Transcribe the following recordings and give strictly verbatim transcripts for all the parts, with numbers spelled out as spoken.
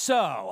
So,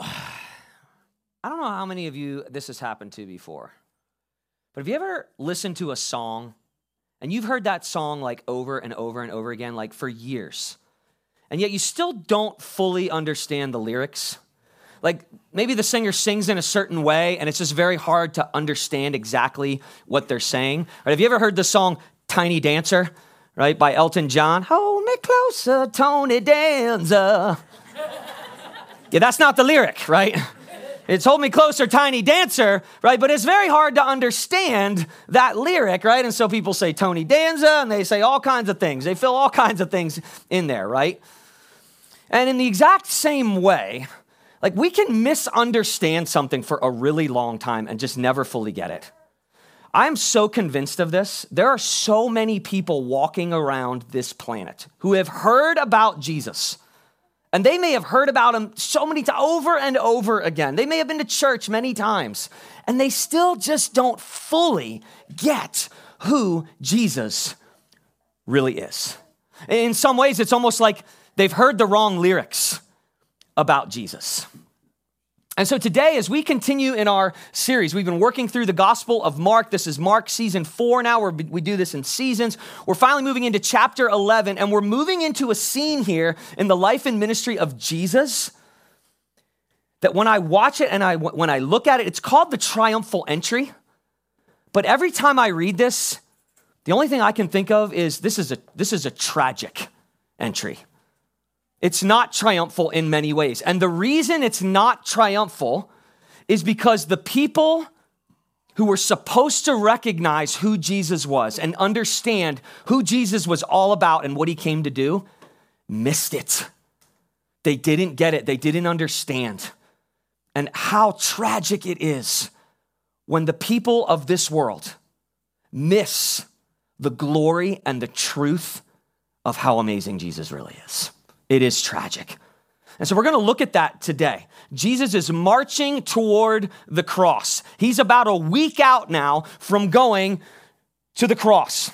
I don't know how many of you this has happened to before, but have you ever listened to a song and you've heard that song like over and over and over again, like for years, and yet you still don't fully understand the lyrics? Like maybe the singer sings in a certain way and it's just very hard to understand exactly what they're saying. Right? Have you ever heard the song Tiny Dancer, right, by Elton John? Hold me closer, Tony Dancer. Yeah, that's not the lyric, right? It's hold me closer, tiny dancer, right? But it's very hard to understand that lyric, right? And so people say Tony Danza, and they say all kinds of things. They fill all kinds of things in there, right? And in the exact same way, like we can misunderstand something for a really long time and just never fully get it. I'm so convinced of this. There are so many people walking around this planet who have heard about Jesus. And they may have heard about him so many times, over and over again. They may have been to church many times, and they still just don't fully get who Jesus really is. In some ways, it's almost like they've heard the wrong lyrics about Jesus. And so today, as we continue in our series, we've been working through the Gospel of Mark. This is Mark season four now. We're, we do this in seasons. We're finally moving into chapter eleven, and we're moving into a scene here in the life and ministry of Jesus that when I watch it and I when I look at it, it's called the triumphal entry. But every time I read this, the only thing I can think of is this is a this is a tragic entry. It's not triumphal in many ways. And the reason it's not triumphal is because the people who were supposed to recognize who Jesus was and understand who Jesus was all about and what he came to do, missed it. They didn't get it. They didn't understand. And how tragic it is when the people of this world miss the glory and the truth of how amazing Jesus really is. It is tragic. And so we're going to look at that today. Jesus is marching toward the cross. He's about a week out now from going to the cross.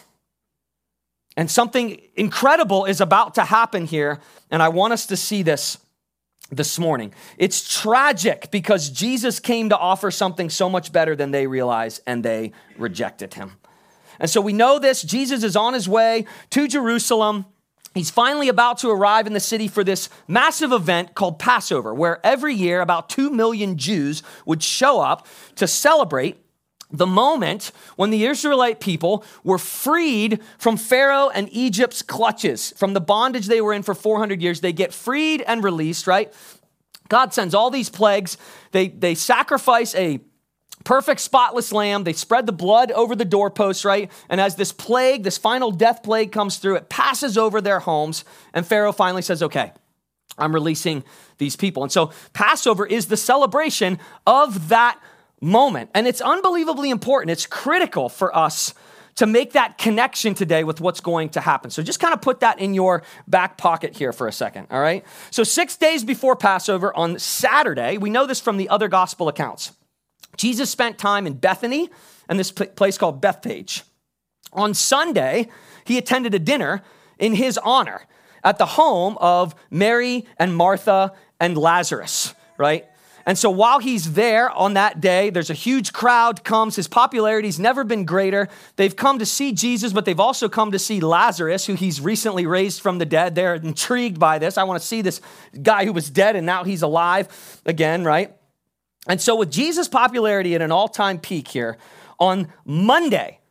And something incredible is about to happen here, and I want us to see this this morning. It's tragic because Jesus came to offer something so much better than they realized, and they rejected him. And so we know this. Jesus is on his way to Jerusalem. He's finally about to arrive in the city for this massive event called Passover, where every year about two million Jews would show up to celebrate the moment when the Israelite people were freed from Pharaoh and Egypt's clutches, from the bondage they were in for four hundred years. They get freed and released, right? God sends all these plagues. They, they sacrifice a perfect, spotless lamb. They spread the blood over the doorposts, right? And as this plague, this final death plague comes through, it passes over their homes. And Pharaoh finally says, okay, I'm releasing these people. And so Passover is the celebration of that moment. And it's unbelievably important. It's critical for us to make that connection today with what's going to happen. So just kind of put that in your back pocket here for a second, all right? So six days before Passover on Saturday, we know this from the other gospel accounts, Jesus spent time in Bethany and this place called Bethpage. On Sunday, he attended a dinner in his honor at the home of Mary and Martha and Lazarus, right? And so while he's there on that day, there's a huge crowd comes. His popularity's never been greater. They've come to see Jesus, but they've also come to see Lazarus, who he's recently raised from the dead. They're intrigued by this. I want to see this guy who was dead and now he's alive again, right? And so with Jesus' popularity at an all-time peak here, on Monday,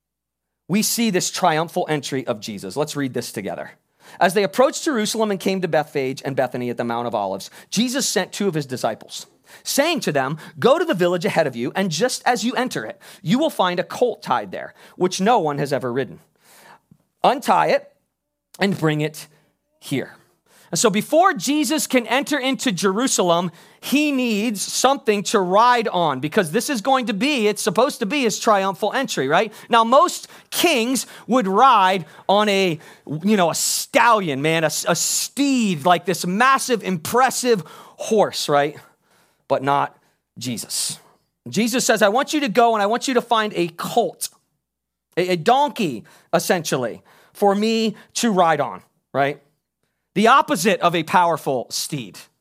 we see this triumphal entry of Jesus. Let's read this together. As they approached Jerusalem and came to Bethphage and Bethany at the Mount of Olives, Jesus sent two of his disciples, saying to them, go to the village ahead of you, and just as you enter it, you will find a colt tied there, which no one has ever ridden. Untie it and bring it here. And so before Jesus can enter into Jerusalem, he needs something to ride on, because this is going to be, it's supposed to be his triumphal entry, right? Now, most kings would ride on a, you know, a stallion, man, a, a steed, like this massive, impressive horse, right? But not Jesus. Jesus says, I want you to go and I want you to find a colt, a, a donkey, essentially, for me to ride on, right? The opposite of a powerful steed,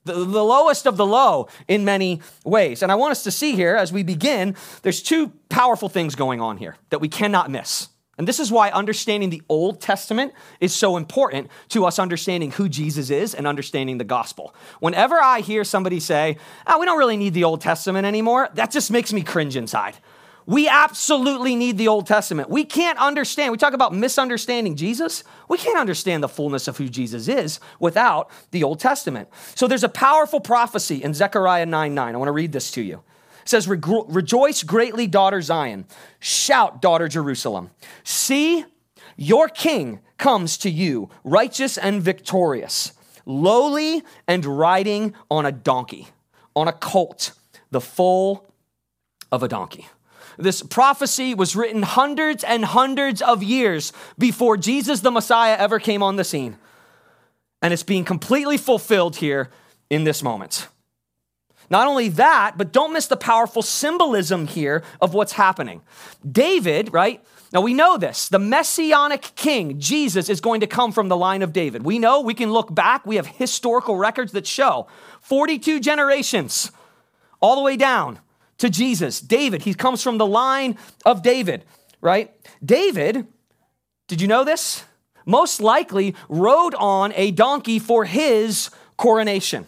the, the lowest of the low in many ways. And I want us to see here as we begin, there's two powerful things going on here that we cannot miss. And this is why understanding the Old Testament is so important to us understanding who Jesus is and understanding the gospel. Whenever I hear somebody say, oh, we don't really need the Old Testament anymore, that just makes me cringe inside. We absolutely need the Old Testament. We can't understand. We talk about misunderstanding Jesus. We can't understand the fullness of who Jesus is without the Old Testament. So there's a powerful prophecy in Zechariah nine nine. I want to read this to you. It says, rejoice greatly, daughter Zion. Shout, daughter Jerusalem. See, your king comes to you, righteous and victorious, lowly and riding on a donkey, on a colt, the foal of a donkey. This prophecy was written hundreds and hundreds of years before Jesus the Messiah ever came on the scene. And it's being completely fulfilled here in this moment. Not only that, but don't miss the powerful symbolism here of what's happening. David, right? Now we know this. The messianic king, Jesus, is going to come from the line of David. We know, we can look back. We have historical records that show forty-two generations all the way down to Jesus. David, he comes from the line of David, right? David, did you know this? Most likely rode on a donkey for his coronation.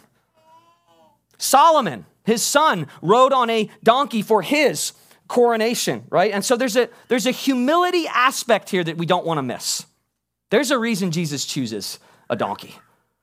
Solomon, his son, rode on a donkey for his coronation, right? And so there's a, there's a humility aspect here that we don't want to miss. There's a reason Jesus chooses a donkey.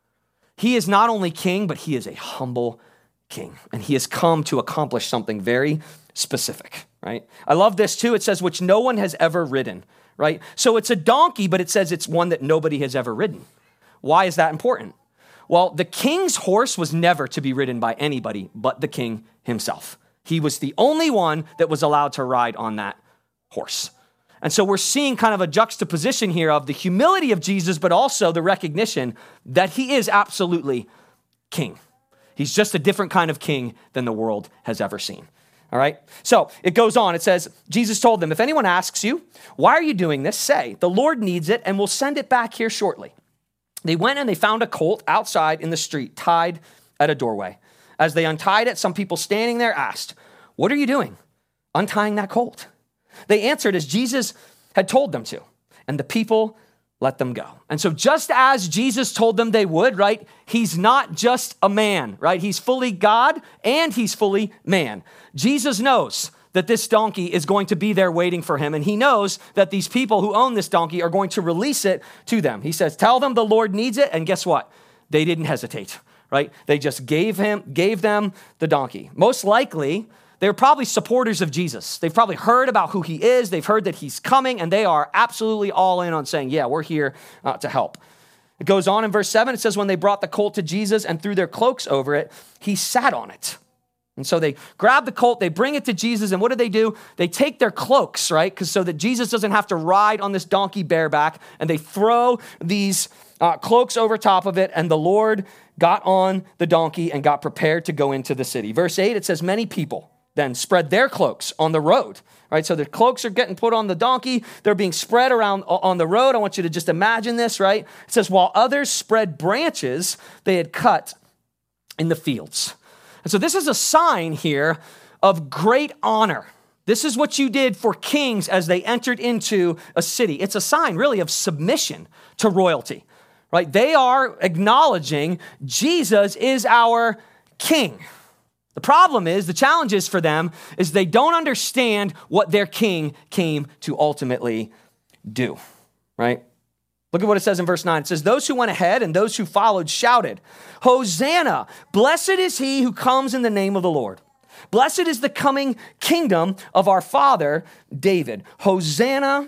He is not only king, but he is a humble king. And he has come to accomplish something very specific, right? I love this too. It says, which no one has ever ridden, right? So it's a donkey, but it says it's one that nobody has ever ridden. Why is that important? Well, the king's horse was never to be ridden by anybody but the king himself. He was the only one that was allowed to ride on that horse. And so we're seeing kind of a juxtaposition here of the humility of Jesus, but also the recognition that he is absolutely king. He's just a different kind of king than the world has ever seen. All right. So it goes on. It says, Jesus told them, if anyone asks you, why are you doing this? Say, the Lord needs it and we'll send it back here shortly. They went and they found a colt outside in the street, tied at a doorway. As they untied it, some people standing there asked, what are you doing, untying that colt? They answered as Jesus had told them to, and the people let them go. And so just as Jesus told them they would, right, he's not just a man, right? He's fully God and he's fully man. Jesus knows that this donkey is going to be there waiting for him. And he knows that these people who own this donkey are going to release it to them. He says, tell them the Lord needs it. And guess what? They didn't hesitate, right? They just gave him, gave them the donkey. Most likely, they're probably supporters of Jesus. They've probably heard about who he is. They've heard that he's coming, and they are absolutely all in on saying, yeah, we're here uh, to help. It goes on in verse seven. It says, when they brought the colt to Jesus and threw their cloaks over it, he sat on it. And so they grab the colt, they bring it to Jesus, and what do they do? They take their cloaks, right? Because so that Jesus doesn't have to ride on this donkey bareback, and they throw these uh, cloaks over top of it, and the Lord got on the donkey and got prepared to go into the city. Verse eight, it says, many people then spread their cloaks on the road, right? So the cloaks are getting put on the donkey. They're being spread around on the road. I want you to just imagine this, right? It says, while others spread branches they had cut in the fields. And so this is a sign here of great honor. This is what you did for kings as they entered into a city. It's a sign really of submission to royalty, right? They are acknowledging Jesus is our king. The problem is, the challenge is for them, is they don't understand what their king came to ultimately do, right? Look at what it says in verse nine. It says, those who went ahead and those who followed shouted, Hosanna, blessed is he who comes in the name of the Lord. Blessed is the coming kingdom of our father, David. Hosanna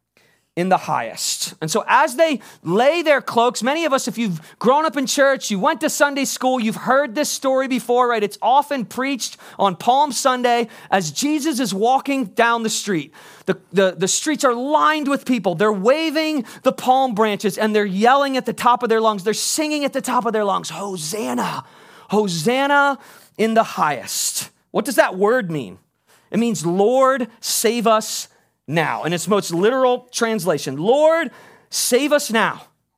in the highest. And so as they lay their cloaks, many of us, if you've grown up in church, you went to Sunday school, you've heard this story before, right? It's often preached on Palm Sunday as Jesus is walking down the street. The, the, the streets are lined with people. They're waving the palm branches and they're yelling at the top of their lungs. They're singing at the top of their lungs, Hosanna, Hosanna in the highest. What does that word mean? It means, Lord, save us now. In its most literal translation, Lord, save us now.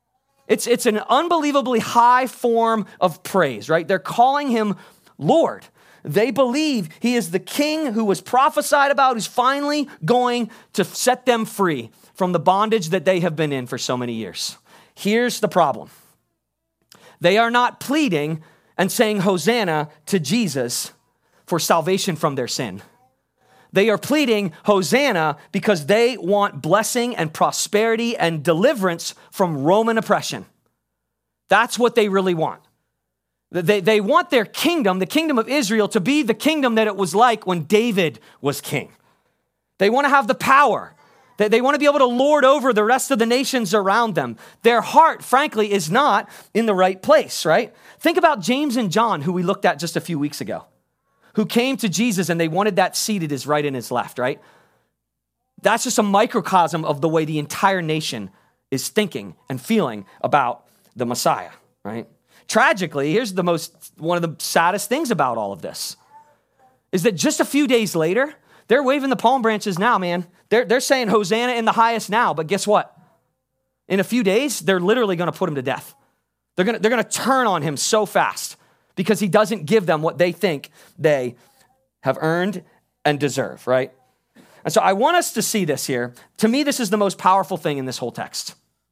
It's, it's an unbelievably high form of praise, right? They're calling him Lord. They believe he is the king who was prophesied about, who's finally going to set them free from the bondage that they have been in for so many years. Here's the problem. They are not pleading and saying Hosanna to Jesus for salvation from their sin. They are pleading Hosanna because they want blessing and prosperity and deliverance from Roman oppression. That's what they really want. They, they want their kingdom, the kingdom of Israel, to be the kingdom that it was like when David was king. They want to have the power. They, they want to be able to lord over the rest of the nations around them. Their heart, frankly, is not in the right place, right? Think about James and John, who we looked at just a few weeks ago, who came to Jesus and they wanted that seat at his right and his left, right? That's just a microcosm of the way the entire nation is thinking and feeling about the Messiah, right? Tragically, here's the most, one of the saddest things about all of this, is that just a few days later, they're waving the palm branches now, man. They're, they're saying Hosanna in the highest now, but guess what? In a few days, they're literally gonna put him to death. They're gonna, they're gonna turn on him so fast because he doesn't give them what they think they have earned and deserve, right? And so I want us to see this here. To me, this is the most powerful thing in this whole text.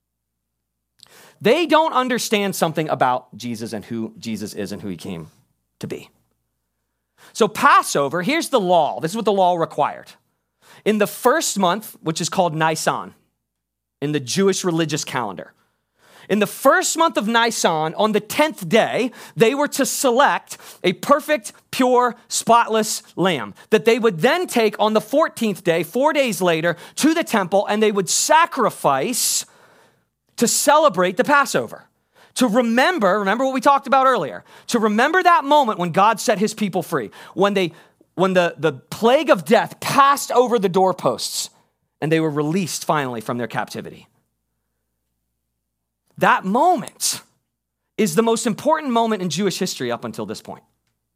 They don't understand something about Jesus and who Jesus is and who he came to be. So Passover, here's the law. This is what the law required. In the first month, which is called Nisan, in the Jewish religious calendar, in the first month of Nisan, on the tenth day, they were to select a perfect, pure, spotless lamb that they would then take on the fourteenth day, four days later, to the temple, and they would sacrifice to celebrate the Passover, to remember, remember what we talked about earlier, to remember that moment when God set his people free, when they, when the, the plague of death passed over the doorposts and they were released finally from their captivity. That moment is the most important moment in Jewish history up until this point.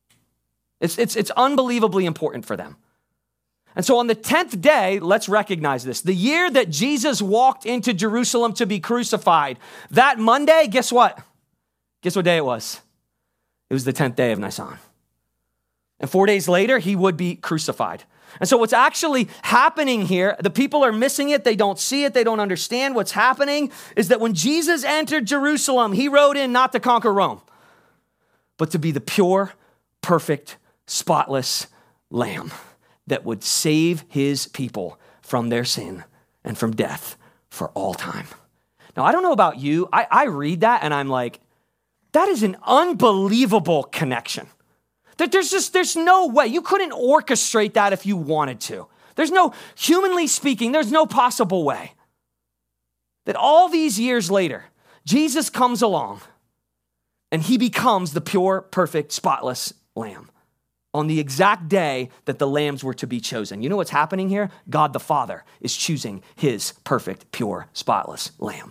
It's, it's, it's unbelievably important for them. And so on the tenth day, let's recognize this. The year that Jesus walked into Jerusalem to be crucified, that Monday, guess what? Guess what day it was? It was the tenth day of Nisan. And four days later, he would be crucified. And so what's actually happening here, the people are missing it. They don't see it. They don't understand what's happening, is that when Jesus entered Jerusalem, he rode in not to conquer Rome, but to be the pure, perfect, spotless lamb that would save his people from their sin and from death for all time. Now, I don't know about you. I, I read that and I'm like, that is an unbelievable connection. That there's just, there's no way. You couldn't orchestrate that if you wanted to. There's no, humanly speaking, there's no possible way that all these years later, Jesus comes along and he becomes the pure, perfect, spotless lamb on the exact day that the lambs were to be chosen. You know what's happening here? God the Father is choosing his perfect, pure, spotless lamb.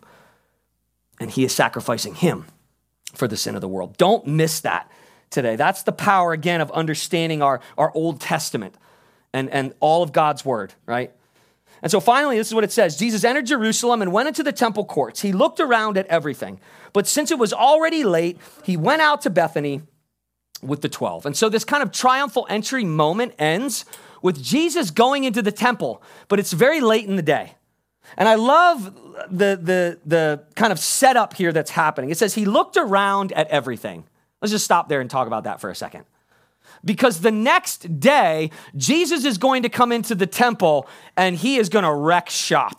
And he is sacrificing him for the sin of the world. Don't miss that today. That's the power, again, of understanding our, our Old Testament and, and all of God's word, right? And so finally, this is what it says. Jesus entered Jerusalem and went into the temple courts. He looked around at everything. But since it was already late, he went out to Bethany with the twelve. And so this kind of triumphal entry moment ends with Jesus going into the temple, but it's very late in the day. And I love the, the, the kind of setup here that's happening. It says he looked around at everything. Let's just stop there and talk about that for a second. Because the next day, Jesus is going to come into the temple and he is going to wreck shop.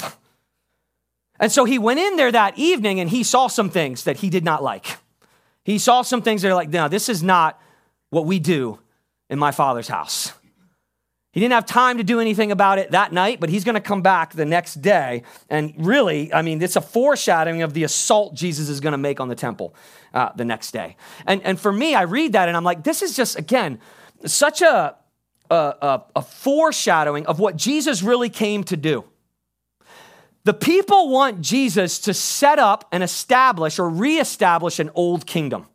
And so he went in there that evening and he saw some things that he did not like. He saw some things that are like, no, this is not what we do in my Father's house. He didn't have time to do anything about it that night, but he's going to come back the next day. And really, I mean, it's a foreshadowing of the assault Jesus is going to make on the temple uh, the next day. And, and for me, I read that and I'm like, this is just, again, such a, a, a, a foreshadowing of what Jesus really came to do. The people want Jesus to set up and establish or reestablish an old kingdom.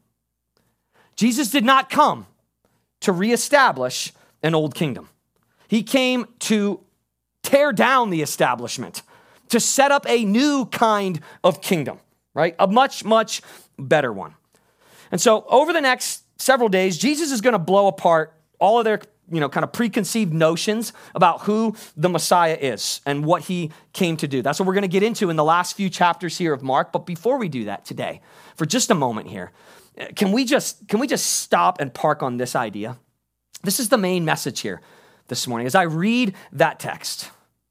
Jesus did not come to reestablish an old kingdom. He came to tear down the establishment, to set up a new kind of kingdom, right? A much, much better one. And so over the next several days, Jesus is going to blow apart all of their, you know, kind of preconceived notions about who the Messiah is and what he came to do. That's what we're going to get into in the last few chapters here of Mark. But before we do that today, for just a moment here, can we just, can we just stop and park on this idea? This is the main message here this morning. As I read that text,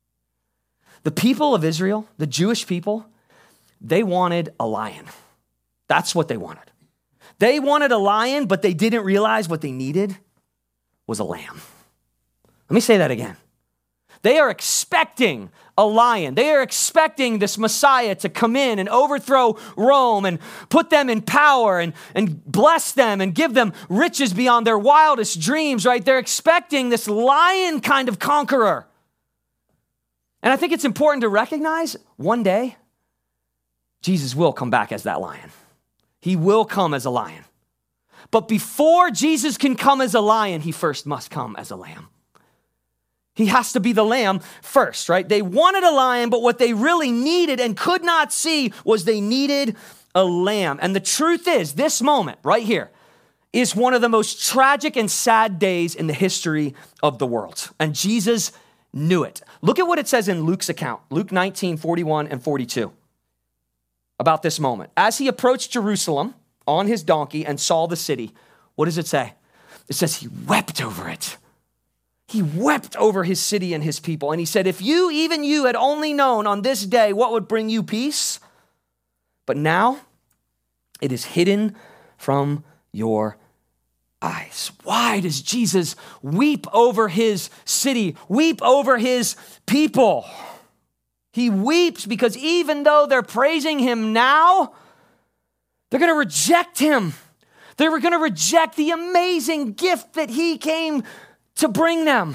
the people of Israel, the Jewish people, they wanted a lion. That's what they wanted. They wanted a lion, but they didn't realize what they needed was a lamb. Let me say that again. They are expecting a lion. They are expecting this Messiah to come in and overthrow Rome and put them in power and, and bless them and give them riches beyond their wildest dreams, right? They're expecting this lion kind of conqueror. And I think it's important to recognize one day, Jesus will come back as that lion. He will come as a lion. But before Jesus can come as a lion, he first must come as a lamb. He has to be the lamb first, right? They wanted a lion, but what they really needed and could not see was they needed a lamb. And the truth is, this moment right here is one of the most tragic and sad days in the history of the world. And Jesus knew it. Look at what it says in Luke's account, Luke nineteen, forty-one and forty-two, about this moment. As he approached Jerusalem on his donkey and saw the city, what does it say? It says he wept over it. He wept over his city and his people. And he said, if you, even you, had only known on this day what would bring you peace, but now it is hidden from your eyes. Why does Jesus weep over his city, weep over his people? He weeps because even though they're praising him now, they're going to reject him. They were going to reject the amazing gift that he came to bring them.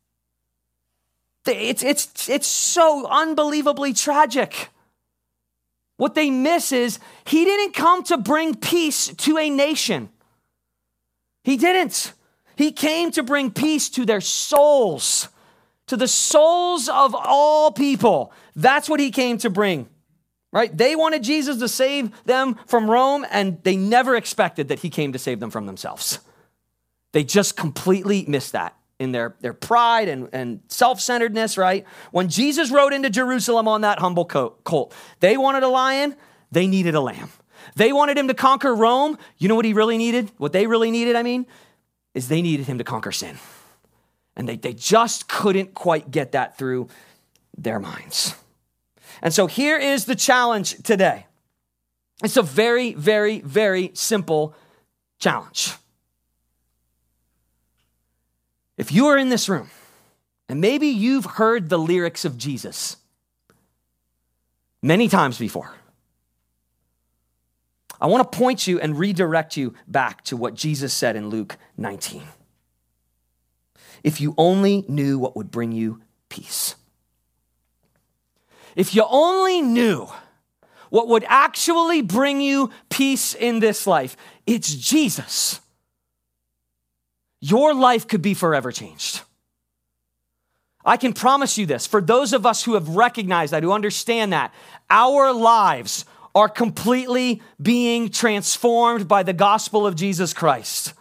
It's, it's, it's so unbelievably tragic. What they miss is he didn't come to bring peace to a nation. He didn't. He came to bring peace to their souls, to the souls of all people. That's what he came to bring, right? They wanted Jesus to save them from Rome, and they never expected that he came to save them from themselves. They just completely missed that in their, their pride and, and self-centeredness, right? When Jesus rode into Jerusalem on that humble colt, they wanted a lion, they needed a lamb. They wanted him to conquer Rome. You know what he really needed? What they really needed, I mean, is they needed him to conquer sin. And they, they just couldn't quite get that through their minds. And so here is the challenge today. It's a very, very, very simple challenge. If you are in this room, and maybe you've heard the lyrics of Jesus many times before, I want to point you and redirect you back to what Jesus said in Luke nineteen. If you only knew what would bring you peace. If you only knew what would actually bring you peace in this life, it's Jesus. Your life could be forever changed. I can promise you this, for those of us who have recognized that, who understand that, our lives are completely being transformed by the gospel of Jesus Christ.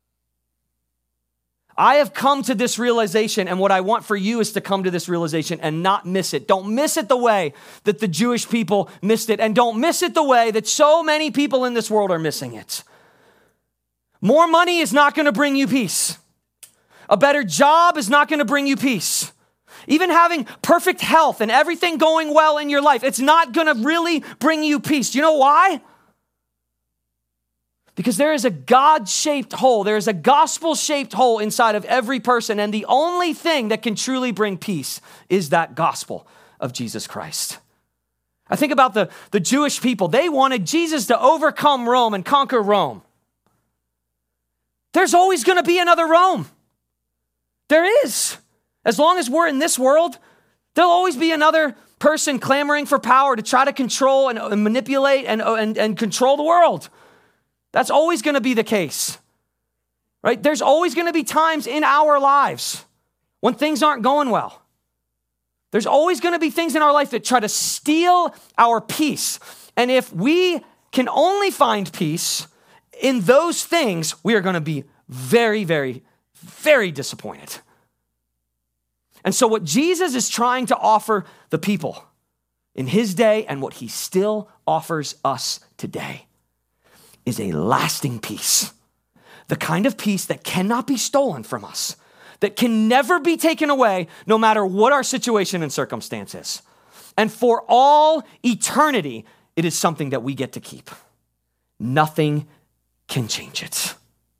I have come to this realization, and what I want for you is to come to this realization and not miss it. Don't miss it the way that the Jewish people missed it, and don't miss it the way that so many people in this world are missing it. More money is not going to bring you peace. A better job is not going to bring you peace. Even having perfect health and everything going well in your life, it's not going to really bring you peace. Do you know why? Because there is a God-shaped hole, there is a gospel-shaped hole inside of every person, and the only thing that can truly bring peace is that gospel of Jesus Christ. I think about the, the Jewish people. They wanted Jesus to overcome Rome and conquer Rome. There's always going to be another Rome. There is. As long as we're in this world, there'll always be another person clamoring for power to try to control and, and manipulate and, and, and control the world. That's always going to be the case, right? There's always going to be times in our lives when things aren't going well. There's always going to be things in our life that try to steal our peace. And if we can only find peace in those things, we are going to be very, very, very disappointed. And so what Jesus is trying to offer the people in his day and what he still offers us today is a lasting peace. The kind of peace that cannot be stolen from us, that can never be taken away no matter what our situation and circumstance is. And for all eternity, it is something that we get to keep. Nothing can change it.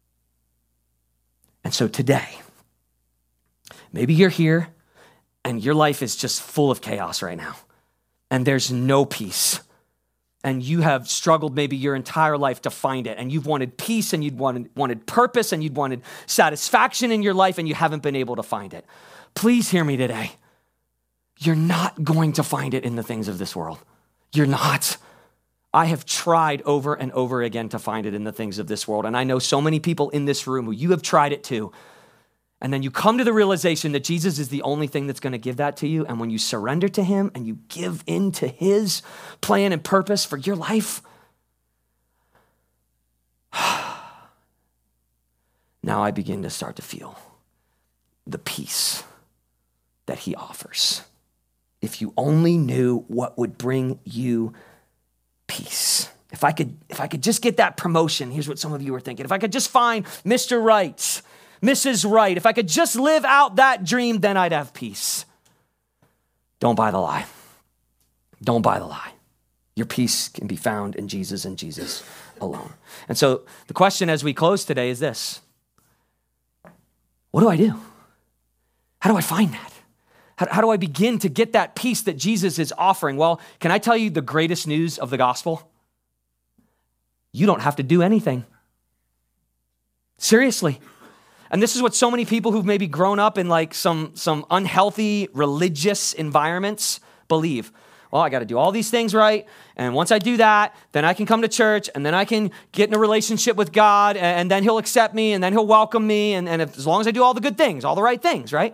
And so today, maybe you're here and your life is just full of chaos right now, and there's no peace. And you have struggled maybe your entire life to find it. And you've wanted peace and you'd wanted, wanted purpose and you'd wanted satisfaction in your life and you haven't been able to find it. Please hear me today. You're not going to find it in the things of this world. You're not. I have tried over and over again to find it in the things of this world. And I know so many people in this room who you have tried it too. And then you come to the realization that Jesus is the only thing that's going to give that to you. And when you surrender to him and you give in to his plan and purpose for your life, now I begin to start to feel the peace that he offers. If you only knew what would bring you peace. If I could, if I could just get that promotion, here's what some of you are thinking. If I could just find Mister Right, Missus Right, if I could just live out that dream, then I'd have peace. Don't buy the lie. Don't buy the lie. Your peace can be found in Jesus and Jesus alone. And so the question as we close today is this: what do I do? How do I find that? How, how do I begin to get that peace that Jesus is offering? Well, can I tell you the greatest news of the gospel? You don't have to do anything. Seriously. And this is what so many people who've maybe grown up in like some, some unhealthy religious environments believe. Well, I got to do all these things right. And once I do that, then I can come to church and then I can get in a relationship with God and then he'll accept me and then he'll welcome me. And, and if, as long as I do all the good things, all the right things, right?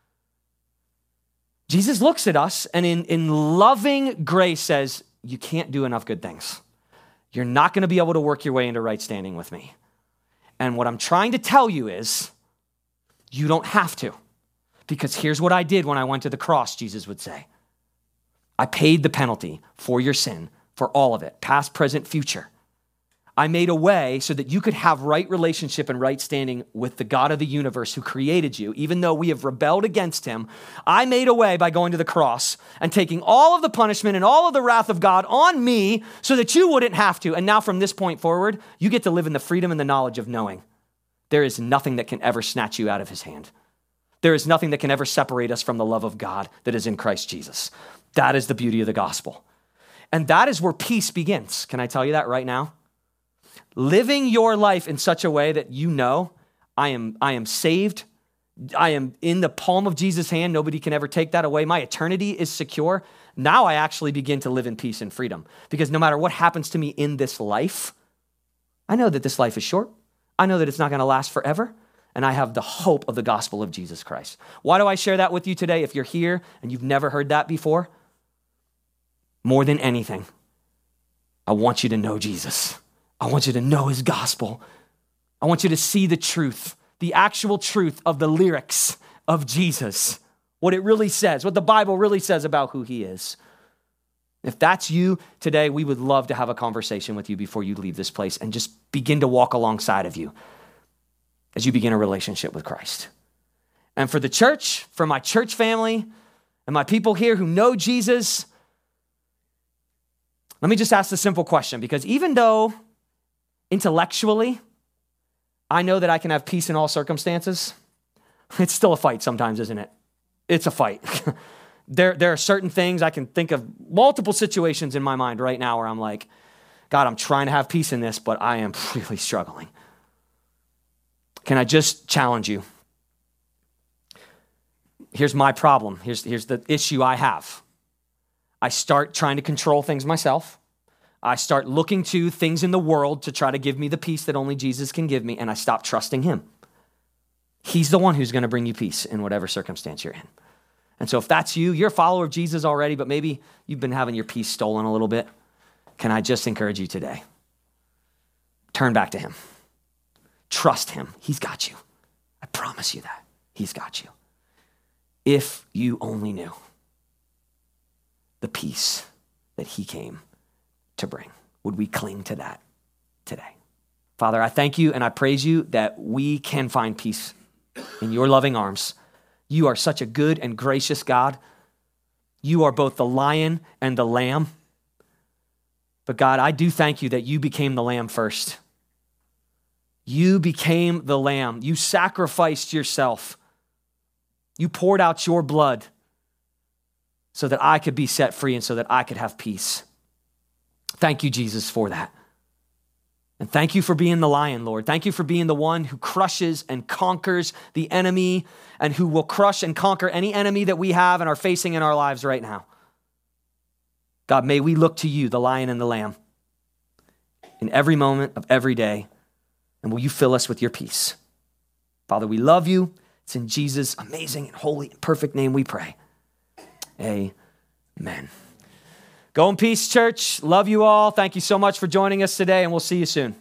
Jesus looks at us and in, in loving grace says, you can't do enough good things. You're not going to be able to work your way into right standing with me. And what I'm trying to tell you is, you don't have to. Because here's what I did when I went to the cross, Jesus would say. I paid the penalty for your sin, for all of it, past, present, future. I made a way so that you could have right relationship and right standing with the God of the universe who created you, even though we have rebelled against him. I made a way by going to the cross and taking all of the punishment and all of the wrath of God on me so that you wouldn't have to. And now from this point forward, you get to live in the freedom and the knowledge of knowing there is nothing that can ever snatch you out of his hand. There is nothing that can ever separate us from the love of God that is in Christ Jesus. That is the beauty of the gospel. And that is where peace begins. Can I tell you that right now? Living your life in such a way that you know, I am, I am saved. I am in the palm of Jesus' hand. Nobody can ever take that away. My eternity is secure. Now I actually begin to live in peace and freedom because no matter what happens to me in this life, I know that this life is short. I know that it's not going to last forever. And I have the hope of the gospel of Jesus Christ. Why do I share that with you today? If you're here and you've never heard that before, more than anything, I want you to know Jesus. I want you to know his gospel. I want you to see the truth, the actual truth of the lyrics of Jesus, what it really says, what the Bible really says about who he is. If that's you today, we would love to have a conversation with you before you leave this place and just begin to walk alongside of you as you begin a relationship with Christ. And for the church, for my church family, and my people here who know Jesus, let me just ask the simple question, because even though intellectually, I know that I can have peace in all circumstances, it's still a fight sometimes, isn't it? It's a fight. there, there are certain things I can think of multiple situations in my mind right now where I'm like, God, I'm trying to have peace in this, but I am really struggling. Can I just challenge you? Here's my problem. Here's, here's the issue I have. I start trying to control things myself. I start looking to things in the world to try to give me the peace that only Jesus can give me, and I stop trusting him. He's the one who's going to bring you peace in whatever circumstance you're in. And so if that's you, you're a follower of Jesus already, but maybe you've been having your peace stolen a little bit. Can I just encourage you today? Turn back to him. Trust him. He's got you. I promise you that. He's got you. If you only knew the peace that he came to bring, would we cling to that today? Father, I thank you and I praise you that we can find peace in your loving arms. You are such a good and gracious God. You are both the lion and the lamb. But God, I do thank you that you became the lamb first. You became the lamb. You sacrificed yourself. You poured out your blood so that I could be set free and so that I could have peace. Thank you, Jesus, for that. And thank you for being the lion, Lord. Thank you for being the one who crushes and conquers the enemy and who will crush and conquer any enemy that we have and are facing in our lives right now. God, may we look to you, the lion and the lamb, in every moment of every day, and will you fill us with your peace? Father, we love you. It's in Jesus' amazing and holy and perfect name we pray. Amen. Go in peace, church. Love you all. Thank you so much for joining us today, and we'll see you soon.